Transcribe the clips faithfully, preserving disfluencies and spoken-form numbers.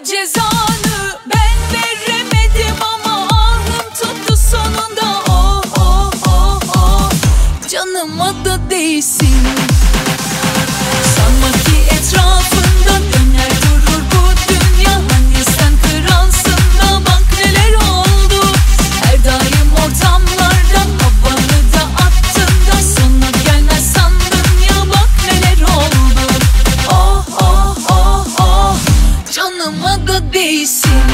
cezanı ben veremedim ama ahım tuttu sonunda. Oh oh oh oh, canıma da değsin. Sanma ki etrafında döner durur bu dünya. Hani sen kralsın da bak neler oldu. Her daim ortamlarda havanı da attın da sonu gelmez sandın ya, bak neler oldu. Oh oh oh oh, canıma da değsin.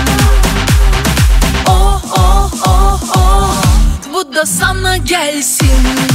Oh oh oh oh, bu da sana gelsin.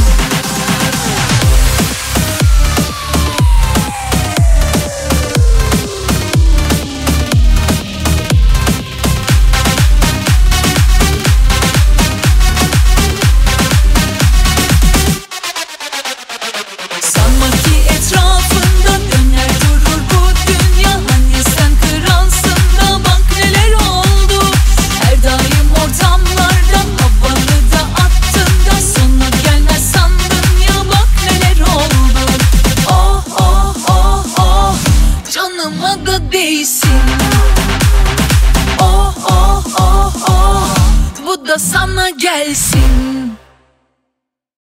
Canıma da değsin. Oh oh oh oh, bu da sana gelsin.